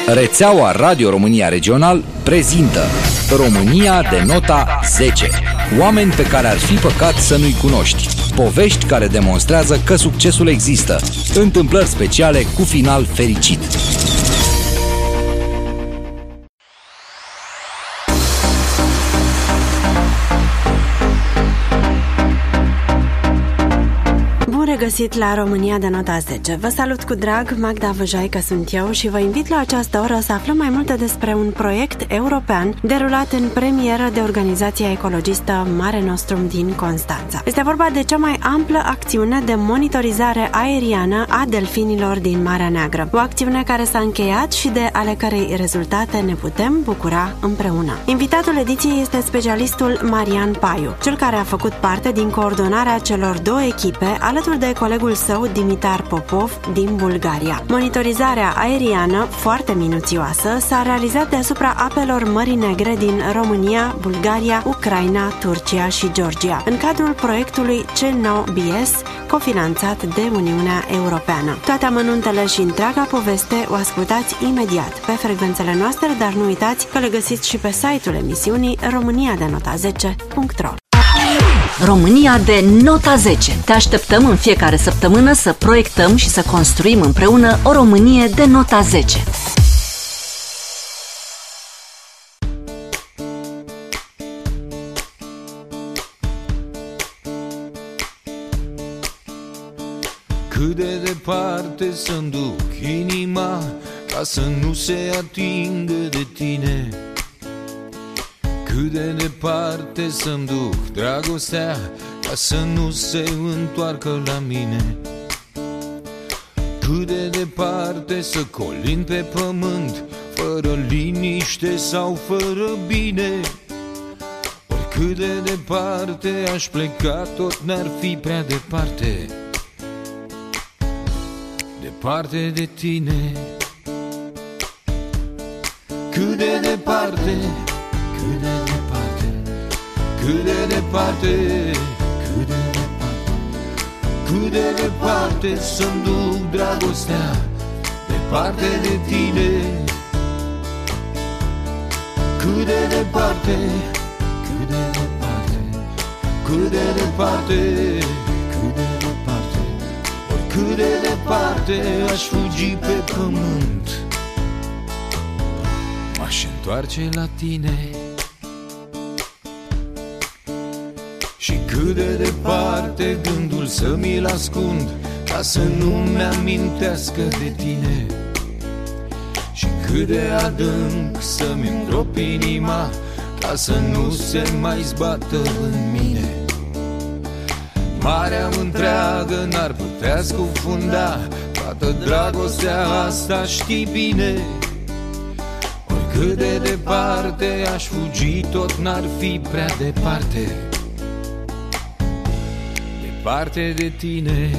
Rețeaua Radio România Regional prezintă România de nota 10. Oameni pe care ar fi păcat să nu-i cunoști. Povești care demonstrează că succesul există. Întâmplări speciale cu final fericit. Găsit la România de nota 10. Vă salut cu drag, Magda Văjaică sunt eu și vă invit la această oră să aflăm mai multe despre un proiect european derulat în premieră de organizația ecologistă Mare Nostrum din Constanța. Este vorba de cea mai amplă acțiune de monitorizare aeriană a delfinilor din Marea Neagră. O acțiune care s-a încheiat și de ale cărei rezultate ne putem bucura împreună. Invitatul ediției este specialistul Marian Paiu, cel care a făcut parte din coordonarea celor două echipe alături de colegul său Dimitar Popov din Bulgaria. Monitorizarea aeriană, foarte minuțioasă, s-a realizat deasupra apelor Mării Negre din România, Bulgaria, Ucraina, Turcia și Georgia, în cadrul proiectului C9BS, cofinanțat de Uniunea Europeană. Toate amănuntele și întreaga poveste o ascultați imediat pe frecvențele noastre, dar nu uitați că le găsiți și pe site-ul emisiunii romaniadenota10.ro. România de nota 10. Te așteptăm în fiecare săptămână să proiectăm și să construim împreună o Românie de nota 10. Cât de departe să-mi duc inima ca să nu se atingă de tine? Cât de departe să-mi duc dragostea ca să nu se întoarcă la mine? Cât de departe să colin pe pământ fără liniște sau fără bine? Oricât de departe aș pleca, tot n-ar fi prea departe, departe de tine. Cât de departe, cât de departe, cât de departe, cât de departe, cât de departe să-mi duc dragostea, departe de tine. Cât de departe, cât de departe, cât de departe, cât de departe, oricât de departe aș fugi pe pământ, m-aș întoarce la tine. Și cât de departe gândul să mi-l ascund ca să nu-mi amintească de tine? Și cât de adânc să-mi îngrop inima ca să nu se mai zbată în mine? Marea întreagă n-ar putea scufunda toată dragostea asta, știi bine. Oricât de departe aș fugi, tot n-ar fi prea departe, departe de tine.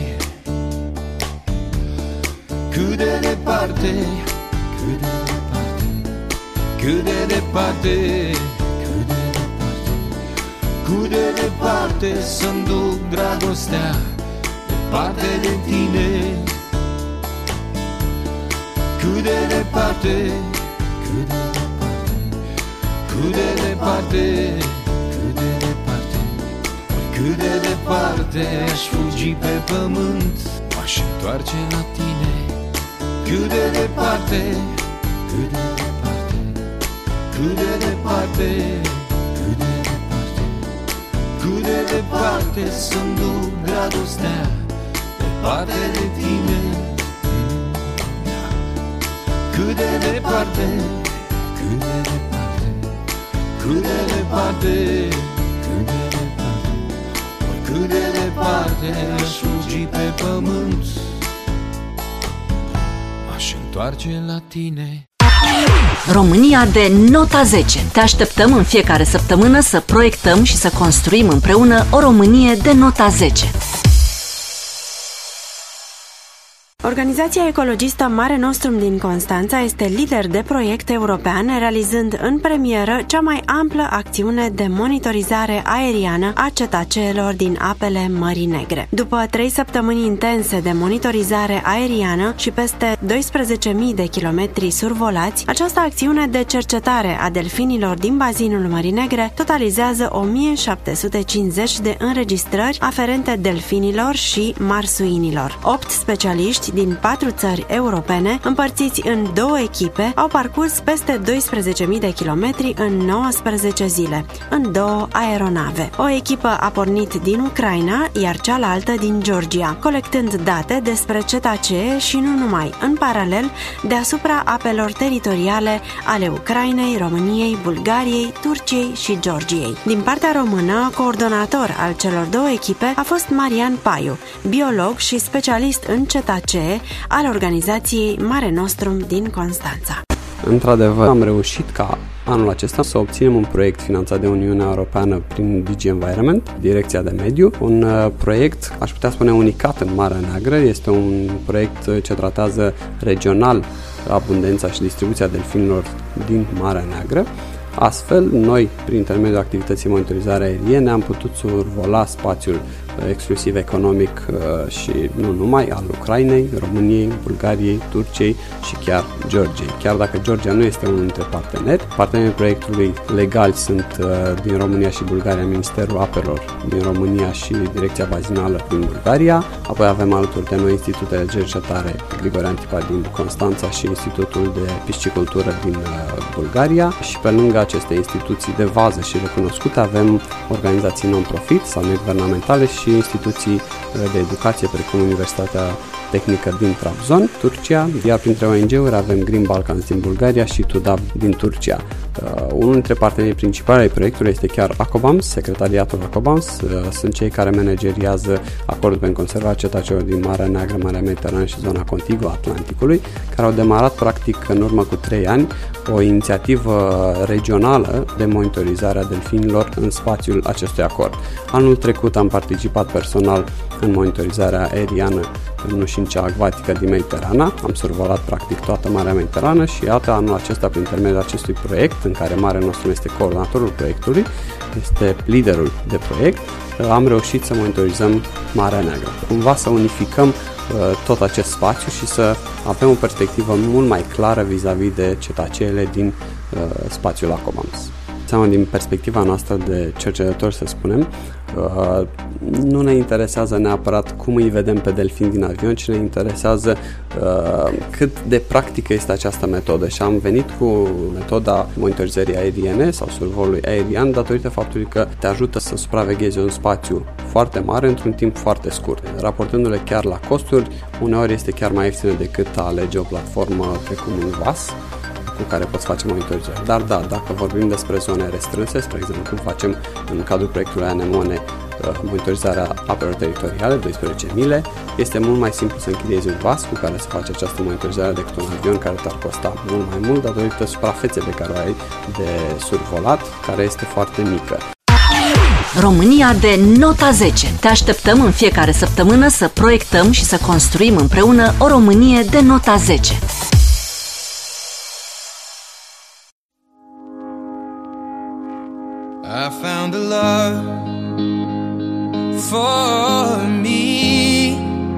Cât de departe, cât de departe, cât de departe, cât de departe, cât de departe să-mi duc dragostea, departe de tine. Cât de departe, cât de departe, cât de departe, cât de departe, cât de departe aș fugi pe pământ, m-aș întoarce la tine. Cât de departe, cât de departe, cât de departe, cât de departe, cât de departe să-mi duc dragostea, departe de tine. Cât de departe, cât de departe, cât de departe, cât de departe, oricât de departe aș fugi pe pământ, m-aș întoarce la tine. România de nota 10. Te așteptăm în fiecare săptămână să proiectăm și să construim împreună o Românie de nota 10. Organizația ecologistă Mare Nostrum din Constanța este lider de proiect european, realizând în premieră cea mai amplă acțiune de monitorizare aeriană a cetaceelor din apele Mării Negre. După 3 săptămâni intense de monitorizare aeriană și peste 12.000 de kilometri survolați, această acțiune de cercetare a delfinilor din bazinul Mării Negre totalizează 1750 de înregistrări aferente delfinilor și marsuinilor. 8 specialiști din 4 țări europene, împărțiți în 2 echipe, au parcurs peste 12.000 de kilometri în 19 zile, în 2 aeronave. O echipă a pornit din Ucraina, iar cealaltă din Georgia, colectând date despre cetacee și nu numai, în paralel, deasupra apelor teritoriale ale Ucrainei, României, Bulgariei, Turciei și Georgiei. Din partea română, coordonator al celor 2 echipe a fost Marian Paiu, biolog și specialist în cetacee al organizației Mare Nostrum din Constanța. Într-adevăr, am reușit ca anul acesta să obținem un proiect finanțat de Uniunea Europeană prin DG Environment, Direcția de Mediu, un proiect, aș putea spune, unicat în Marea Neagră. Este un proiect ce tratează regional abundența și distribuția delfinilor din Marea Neagră. Astfel, noi, prin intermediul activității monitorizare aeriene, am putut survola spațiul exclusiv economic și nu numai al Ucrainei, României, Bulgariei, Turciei și chiar Georgiei. Chiar dacă Georgia nu este unul dintre parteneri, partenerii proiectului legali sunt din România și Bulgaria, Ministerul Apelor din România și Direcția Bazinală din Bulgaria. Apoi avem alături de noi institutele de cercetare Grigore Antipa din Constanța și Institutul de Piscicultură din Bulgaria. Și pe lângă aceste instituții de bază și recunoscute avem organizații non-profit sau neguvernamentale și instituții de educație precum Universitatea Tehnică din Trabzon, Turcia, iar printre ONG-uri avem Green Balkans din Bulgaria și TUDAB din Turcia. Unul dintre partenerii principali ai proiectului este chiar ACOBAMS, secretariatul ACOBAMS, sunt cei care manageriază acordul pentru conservarea cetaceelor din Marea Neagră, Marea Mediterană și zona contiguă Atlanticului, care au demarat practic în urmă cu 3 ani o inițiativă regională de monitorizare a delfinilor în spațiul acestui acord. Anul trecut am participat personal în monitorizarea aeriană nu și în cea acvatică din Mediterana. Am survolat practic toată Marea Mediterană și iată anul acesta, prin intermediul acestui proiect, în care Mare Nostrum este coordonatorul proiectului, este liderul de proiect, am reușit să monitorizăm Marea Neagră. Cumva să unificăm tot acest spațiu și să avem o perspectivă mult mai clară vis-a-vis de cetaceele din spațiul ACOBAMS. Seama din perspectiva noastră de cercetători, să spunem, nu ne interesează neapărat cum îi vedem pe delfini din avion, ci ne interesează cât de practică este această metodă și am venit cu metoda monitorizării aeriene sau survolului aerian datorită faptului că te ajută să supraveghezi un spațiu foarte mare într-un timp foarte scurt. Raportându-le chiar la costuri, uneori este chiar mai ieftină decât a alege o platformă precum un VAS cu care poți face monitorizare. Dar da, dacă vorbim despre zone restrânse, spre exemplu cum facem în cadrul proiectului Anemone monitorizarea apelor teritoriale, 12 mile, este mult mai simplu să închidezi un vas cu care să faci această monitorizare decât un avion care te-ar costa mult mai mult datorită suprafeței pe care o ai de survolat, care este foarte mică. România de nota 10. Te așteptăm în fiecare săptămână să proiectăm și să construim împreună o Românie de nota 10. I found a love for me.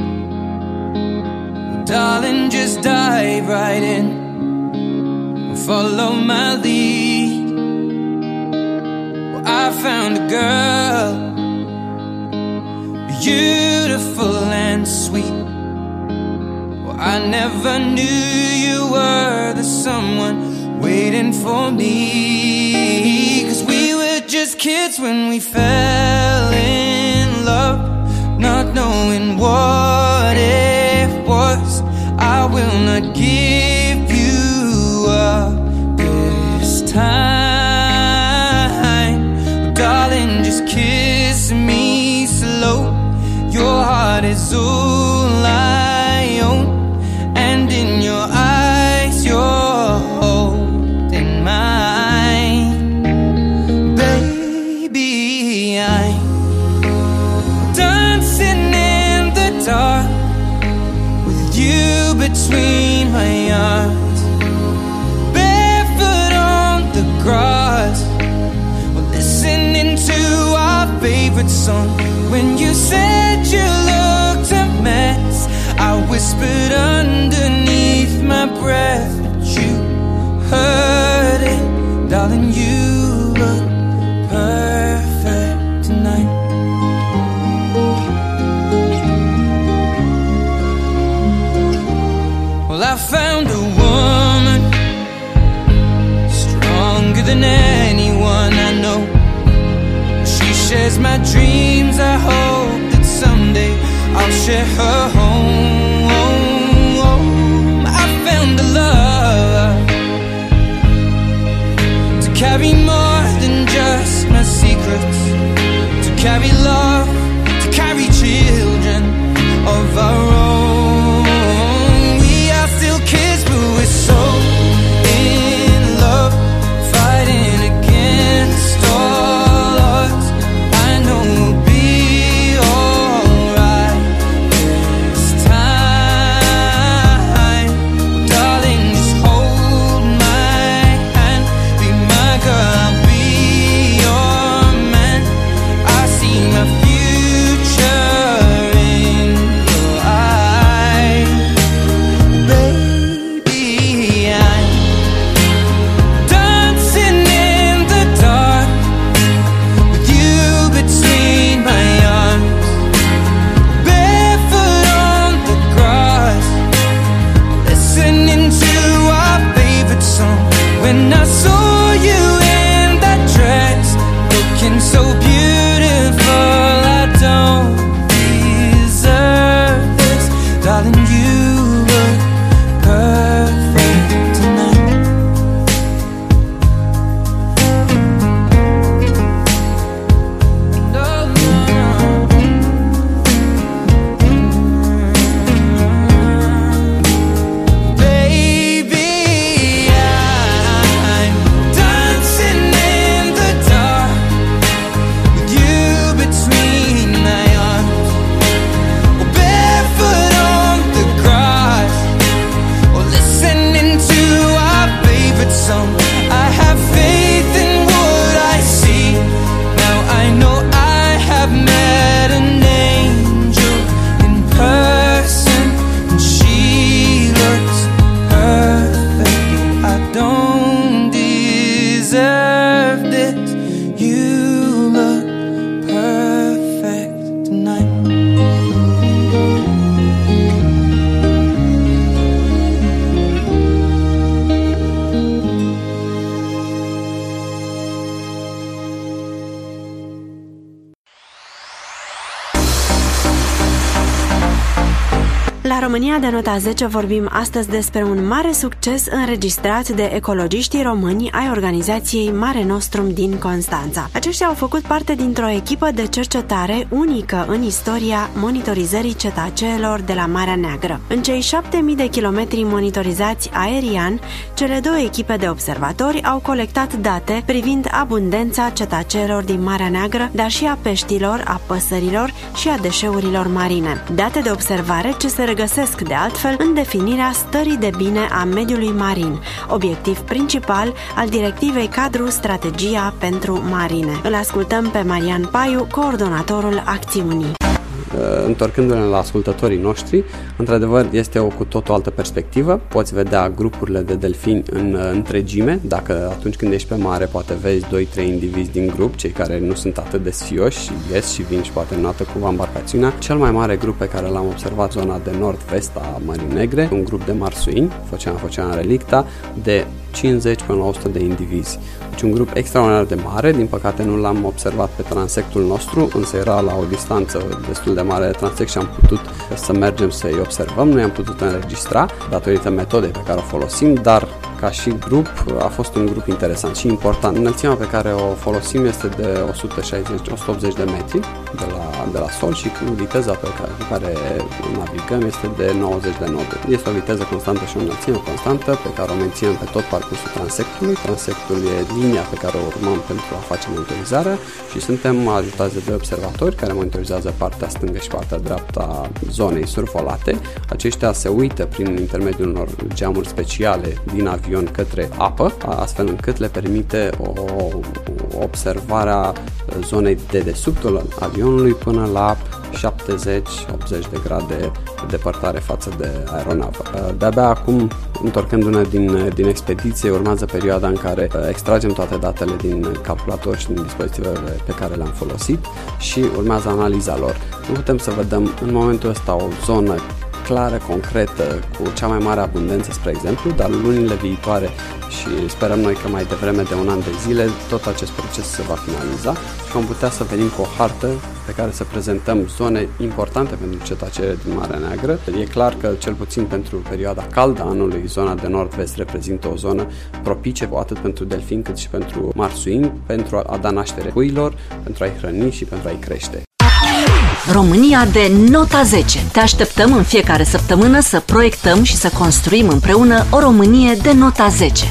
Darling, just dive right in and follow my lead. Well, I found a girl, beautiful and sweet. Well, I never knew you were the someone waiting for me. 'Cause we were just kids when we fell in love, not knowing what it was. I will not give you up this time. Darling, just kiss me slow. Your heart is all I own, and in your eyes you're holding mine. Baby, I'm dancing in the dark with you favorite song. When you said you looked a mess, I whispered underneath my breath, but you heard it, darling. You look perfect tonight. Well, I found a woman stronger than anyone I know. She shares my dreams. I hope that someday I'll share her home. I found a love to carry more than just my secrets, to carry love, to carry children of our own. We are still kids, but we're so in love, fighting against all odds. I know we'll be alright this time. Darling, just hold my hand, be my girl, I'll be your man. I see my future in your eyes. Baby, I'm dancing in the dark with you between my arms, barefoot on the grass, listening to our favorite song. When I saw you in that dress, looking so beautiful, I don't deserve this, darling. You look perfect tonight. No, no, baby, I'm dancing in the dark with you between my arms, or barefoot on the grass, or listening to our favorite song. I have faith in what I see. Now I know I have met an angel in person, and she looks perfect. I don't deserve this. You look perfect tonight. La România de nota 10 vorbim astăzi despre un mare succes înregistrat de ecologiștii români ai organizației Mare Nostrum din Constanța. Aceștia au făcut parte dintr-o echipă de cercetare unică în istoria monitorizării cetaceelor de la Marea Neagră. În cei 7000 de kilometri monitorizați aerian, cele două echipe de observatori au colectat date privind abundența cetaceelor din Marea Neagră, dar și a peștilor, a păsărilor și a deșeurilor marine. Date de observare ce se regăsesc de altfel în definirea stării de bine a mediului marin, obiectiv principal al directivei cadru Strategia pentru Marine. Îl ascultăm pe Marian Paiu, coordonatorul acțiunii. Întorcându-ne la ascultătorii noștri, într-adevăr este o cu tot o altă perspectivă. Poți vedea grupurile de delfini în întregime. Dacă atunci când ești pe mare poate vezi 2-3 indivizi din grup, cei care nu sunt atât de sfioși și ies și vin și poate înnată cu embarcațiunea. Cel mai mare grup pe care l-am observat zona de nord-vest a Mării Negre, un grup de marsuini, Phoceana relicta, de 50 până la 100 de indivizi. Deci un grup extraordinar de mare, din păcate nu l-am observat pe transectul nostru, însă era la o distanță destul de mare de transect și am putut să mergem să-i observăm. Noi am putut înregistra datorită metodei pe care o folosim, dar ca și grup a fost un grup interesant și important. Înălțimea pe care o folosim este de 160-180 de metri de la sol și cu viteza pe care navigăm este de 90 de knote. Este o viteză constantă și o înălțime constantă pe care o menținem pe tot parcursul transectului. Transectul e linia pe care o urmăm pentru a face monitorizarea și suntem ajutați de doi observatori care monitorizează partea stângă și partea dreaptă a zonei survolate. Aceștia se uită prin intermediul unor geamuri speciale din avion avion către apă, astfel încât le permite o observarea zonei de dedesubtul avionului până la 70-80 de grade depărtare față de aeronavă. De-abia acum, întorcându-ne din expediție, urmează perioada în care extragem toate datele din calculator și din dispozitivele pe care le-am folosit și urmează analiza lor. Nu putem să vedem în momentul ăsta o zonă clară, concretă, cu cea mai mare abundență, spre exemplu, dar lunile viitoare și sperăm noi că mai devreme de un an de zile tot acest proces se va finaliza și vom putea să venim cu o hartă pe care să prezentăm zone importante pentru cetacele din Marea Neagră. E clar că, cel puțin pentru perioada caldă a anului, zona de nord-vest reprezintă o zonă propice atât pentru delfini cât și pentru marsuini, pentru a da naștere puiilor, pentru a-i hrăni și pentru a-i crește. România de nota 10. Te așteptăm în fiecare săptămână să proiectăm și să construim împreună o Românie de nota 10.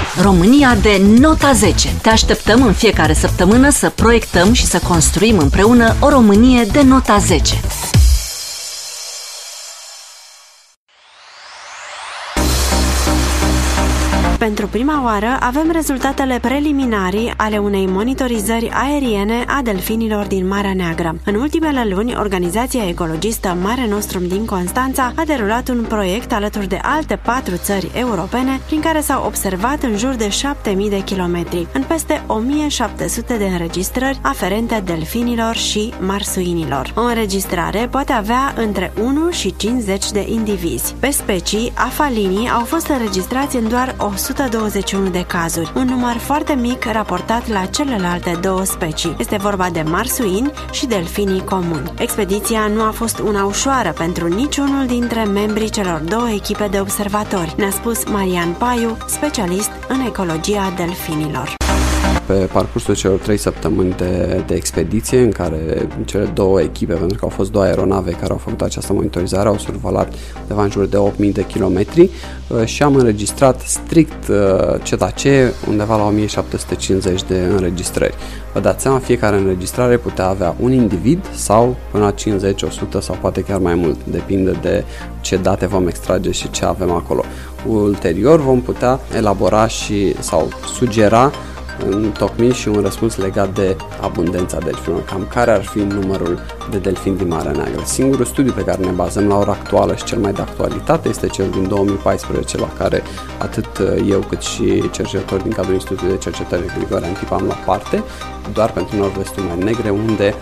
România de nota 10. Te așteptăm în fiecare săptămână să proiectăm și să construim împreună o Românie de nota 10. Pentru prima oară avem rezultatele preliminare ale unei monitorizări aeriene a delfinilor din Marea Neagră. În ultimele luni, organizația ecologistă Mare Nostrum din Constanța a derulat un proiect alături de alte 4 țări europene, prin care s-au observat în jur de 7.000 de kilometri, în peste 1.700 de înregistrări aferente delfinilor și marsuinilor. O înregistrare poate avea între 1 și 50 de indivizi. Pe specii, afalinii au fost înregistrați în doar 121 de cazuri, un număr foarte mic raportat la celelalte 2 specii. Este vorba de marsuini și delfinii comuni. Expediția nu a fost una ușoară pentru niciunul dintre membrii celor 2 echipe de observatori, ne-a spus Marian Paiu, specialist în ecologia delfinilor. Pe parcursul celor 3 săptămâni de expediție, în care cele 2 echipe, pentru că au fost 2 aeronave care au făcut această monitorizare, au survolat undeva în jur de 8.000 de kilometri și am înregistrat strict CETAC undeva la 1.750 de înregistrări. Vă dați seama, fiecare înregistrare putea avea un individ sau până la 50, 100 sau poate chiar mai mult, depinde de ce date vom extrage și ce avem acolo. Ulterior vom putea elabora sau sugera întocmi și un răspuns legat de abundența delfinilor, cam care ar fi numărul de delfini din Marea Neagră. Singurul studiu pe care ne bazăm la ora actuală și cel mai de actualitate este cel din 2014, la care atât eu cât și cercetători din cadrul Institutului de Cercetare Grigore Antip am luat parte, doar pentru Nord-Vestul Mării Negre, unde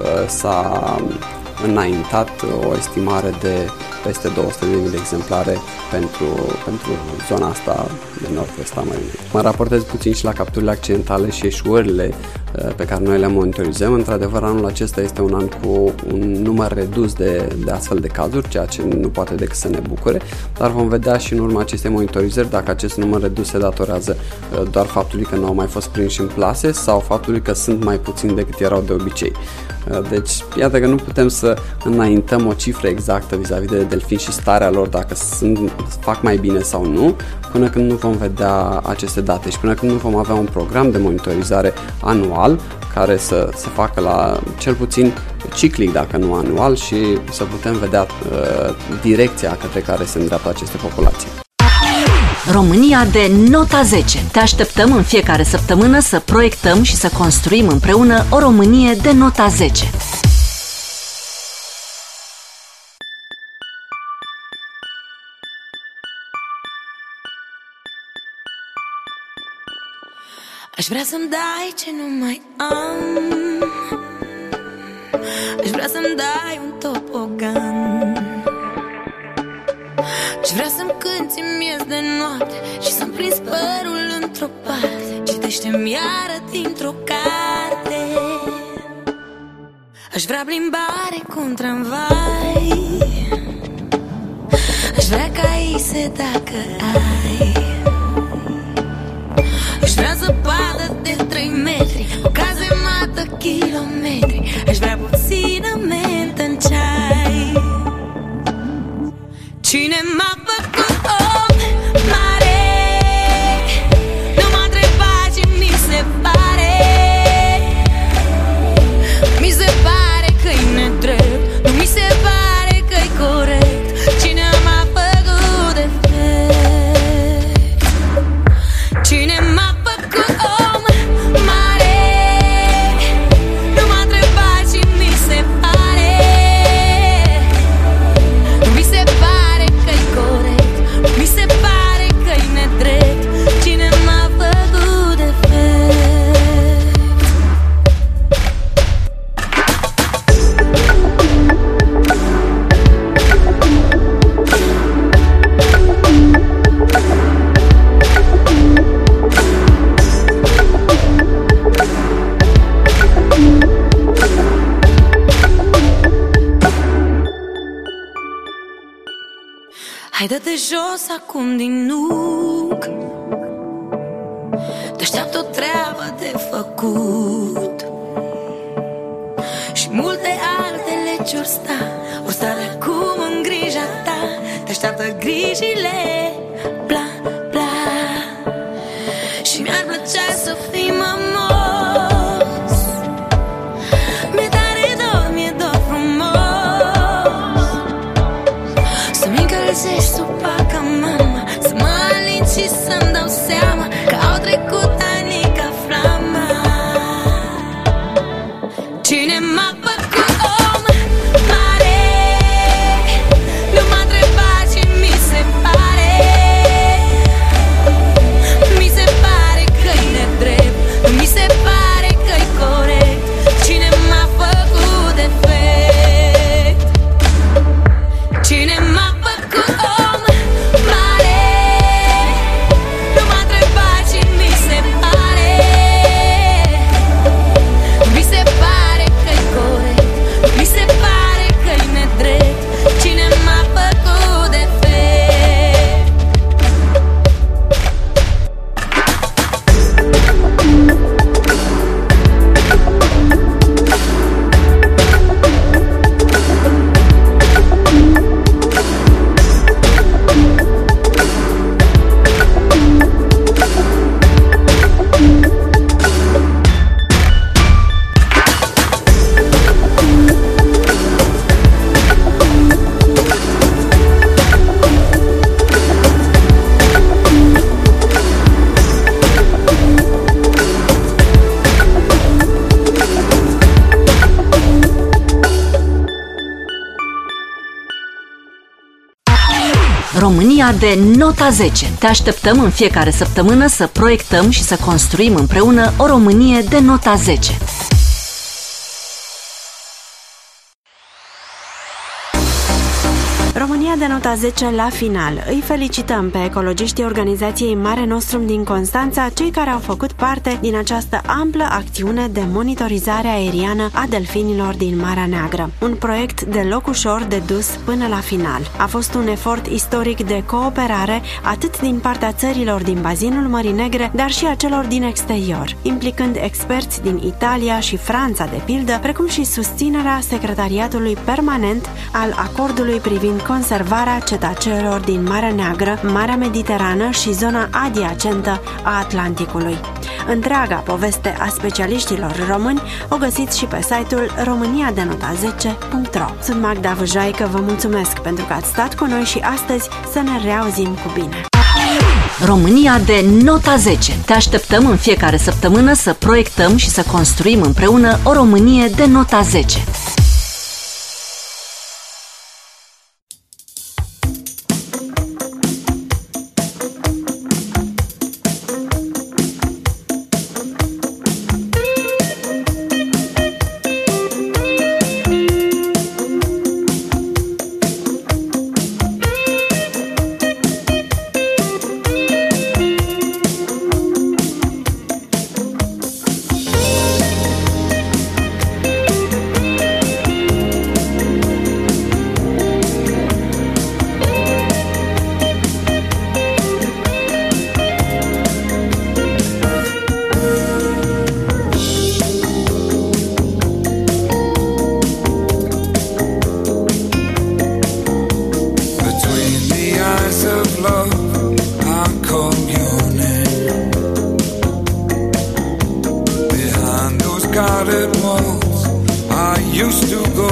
s-a înaintat o estimare de peste 200.000 de exemplare pentru zona asta de nord-vest a Mării Negre. Mă raportez puțin și la capturile accidentale și eșuările pe care noi le monitorizăm. Într-adevăr, anul acesta este un an cu un număr redus de astfel de cazuri, ceea ce nu poate decât să ne bucure, dar vom vedea și în urma acestei monitorizări dacă acest număr redus se datorează doar faptului că nu au mai fost prinși în plase sau faptului că sunt mai puțini decât erau de obicei. Deci, iată că nu putem să înaintăm o cifră exactă vis-a-vis de delfini și starea lor, dacă fac mai bine sau nu, până când nu vom vedea aceste date și până când nu vom avea un program de monitorizare anual care să se facă la cel puțin ciclic, dacă nu anual, și să putem vedea direcția către care se îndreaptă aceste populații. România de nota 10. Te așteptăm în fiecare săptămână să proiectăm și să construim împreună o Românie de nota 10. Aș vrea să-mi dai ce nu mai am, aș vrea să-mi dai un topogan, aș vrea să-mi cânti miez de noapte și să-mi prins părul într-o parte. Citește-mi iară dintr-o carte. Aș vrea plimbare cu un tramvai, aș vrea caise dacă ai, aș vrea zăpadă de 3 metri, o cazemată kilometri, aș vrea puțină mentă în ceai. Cine m-a făcut om mare? Nu m-a întrebat ce mi se pare. Mi se pare că-i nedrept, nu mi se pare că-i corect. Cine m-a făcut defect? Cine m-a făcut om mare? Nu m-a întrebat ce mi se pare. Nu mi se pare că-i corect, nu mi se pare că-i nedrept. Cine m-a făcut defect? Hai dă-te jos acum din nuc, te-așteaptă o treabă de făcut și multe alte legi or sta de acum în grija ta. Te-așteaptă grijile, bla, bla. și să-mi dau seama că au trecut ani ca flama. Cine m-a făcut om mare? Nu m-a întrebat și mi se pare. Mi se pare că-i nedrept, mi se pare că-i corect. Cine m-a făcut defect? Cine m-a făcut om mare? Nu m-a întrebat și mi se pare. Mi se pare că-i corect, mi se pare că-i nedrept. Cine m-a făcut defect? România de nota 10. Te așteptăm în fiecare săptămână să proiectăm și să construim împreună o Românie de nota 10. România de nota 10 la final. Îi felicităm pe ecologiștii organizației Mare Nostrum din Constanța, cei care au făcut parte din această amplă acțiune de monitorizare aeriană a delfinilor din Marea Neagră. Un proiect deloc ușor de dus până la final. A fost un efort istoric de cooperare atât din partea țărilor din bazinul Mării Negre, dar și a celor din exterior, implicând experți din Italia și Franța, de pildă, precum și susținerea Secretariatului Permanent al acordului privind conservarea cetaceelor din Marea Neagră, Marea Mediterană și zona adiacentă a Atlanticului. Întreaga poveste a specialiștilor români o găsiți și pe site-ul romaniadenota10.ro. Sunt Magda Vâjoaică, vă mulțumesc pentru că ați stat cu noi și astăzi să ne reauzim cu bine. România de nota 10. Te așteptăm în fiecare săptămână să proiectăm și să construim împreună o Românie de nota 10. Guarded walls I used to go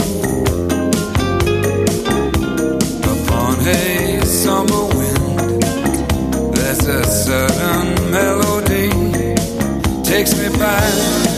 upon a summer wind. There's a certain melody takes me back